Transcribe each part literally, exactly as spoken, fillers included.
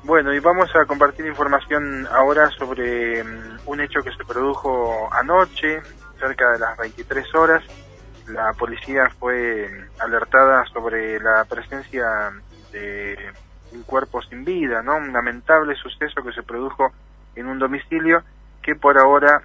Bueno, y vamos a compartir información ahora sobre um, un hecho que se produjo anoche, cerca de las veintitrés horas. La policía fue alertada sobre la presencia de un cuerpo sin vida, ¿no? Un lamentable suceso que se produjo en un domicilio que por ahora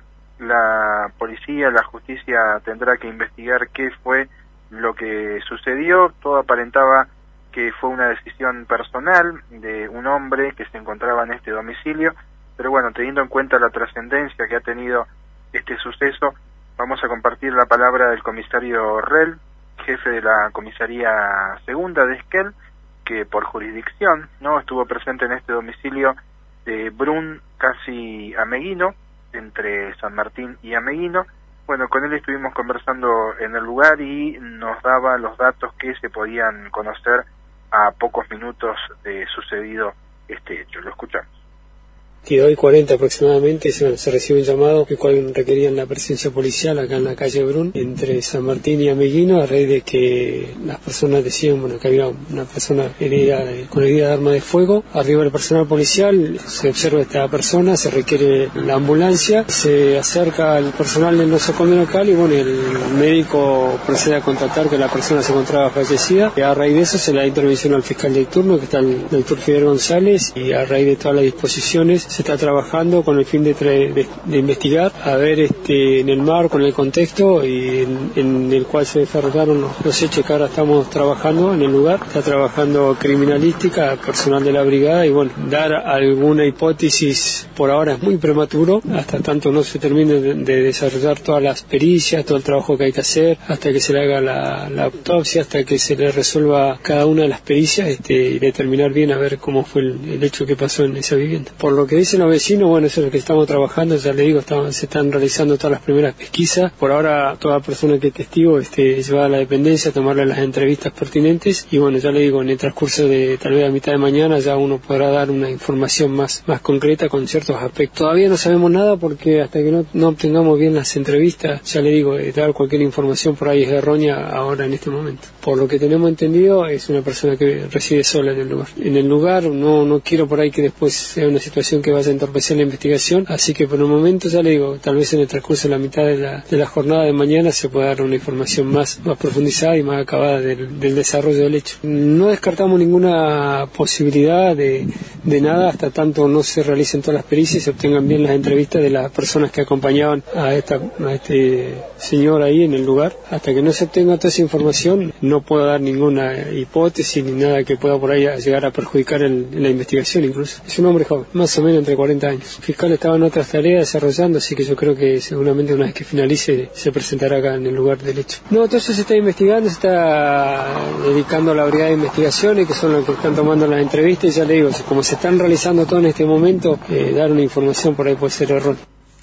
la policía, la justicia tendrá que investigar qué fue lo que sucedió. Todo aparentaba que fue una decisión personal de un hombre que se encontraba en este domicilio, pero bueno, teniendo en cuenta la trascendencia que ha tenido este suceso, vamos a compartir la palabra del comisario Rel, jefe de la comisaría segunda de Esquel, que por jurisdicción no estuvo presente en este domicilio de Brun, casi Ameguino, entre San Martín y Ameguino. Bueno, con él estuvimos conversando en el lugar y nos daba los datos que se podían conocer a pocos minutos de sucedido este hecho. Lo escuchamos. veintidós y cuarenta aproximadamente se, se recibe un llamado el cual requerían la presencia policial acá en la calle Brun, entre San Martín y Ameguino, a raíz de que las personas decían bueno, que había una persona herida de, con herida de arma de fuego. Arriba del personal policial se observa esta persona, se requiere la ambulancia, se acerca al personal del nosocomio local y bueno, el médico procede a constatar que la persona se encontraba fallecida. Y a raíz de eso se le da intervención al fiscal de turno, que está el doctor Fidel González, y a raíz de todas las disposiciones se está trabajando con el fin de, de, de investigar, a ver este, en el marco, en el contexto y en, en el cual se desarrollaron los, los hechos que ahora estamos trabajando en el lugar. Está trabajando criminalística, personal de la brigada, y bueno, dar alguna hipótesis por ahora es muy prematuro, hasta tanto no se termine de, de desarrollar todas las pericias, todo el trabajo que hay que hacer, hasta que se le haga la, la autopsia, hasta que se le resuelva cada una de las pericias este, y determinar bien a ver cómo fue el, el hecho que pasó en esa vivienda. Por lo que dicen los vecinos, bueno, eso es lo que estamos trabajando, ya le digo, estamos, se están realizando todas las primeras pesquisas. Por ahora, toda persona que es testigo este, llevada a la dependencia, tomarle las entrevistas pertinentes, y bueno, ya le digo, en el transcurso de tal vez a mitad de mañana ya uno podrá dar una información más, más concreta con ciertos aspectos. Todavía no sabemos nada porque hasta que no, no obtengamos bien las entrevistas, ya le digo, eh, dar cualquier información por ahí es errónea ahora en este momento. Por lo que tenemos entendido, es una persona que reside sola en el lugar. En el lugar no, no quiero por ahí que después sea una situación que vaya a entorpecer la investigación, así que por el momento ya le digo, tal vez en el transcurso de la mitad de la, de la jornada de mañana se pueda dar una información más, más profundizada y más acabada del, del desarrollo del hecho. No descartamos ninguna posibilidad de, de nada hasta tanto no se realicen todas las pericias y se obtengan bien las entrevistas de las personas que acompañaban a, esta, a este señor ahí en el lugar. Hasta que no se obtenga toda esa información no puedo dar ninguna hipótesis ni nada que pueda por ahí llegar a perjudicar el, la investigación incluso. Es un hombre joven, más o menos entre cuarenta años. El fiscal estaba en otras tareas desarrollando, así que yo creo que seguramente una vez que finalice se presentará acá en el lugar del hecho. No, todo eso se está investigando, se está dedicando a la brigada de investigaciones, que son los que están tomando las entrevistas, y ya le digo, como se están realizando todo en este momento, eh, dar una información por ahí puede ser error.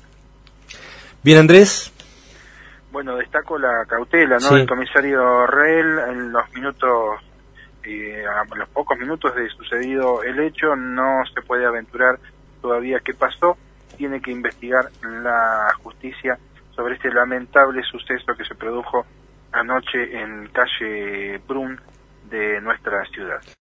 Bien, Andrés. Bueno, destaco la cautela, ¿no? Sí. El comisario Rel, en los minutos, eh, a los pocos minutos de sucedido el hecho, no se puede aventurar todavía qué pasó. Tiene que investigar la justicia sobre este lamentable suceso que se produjo anoche en calle Brun de nuestra ciudad.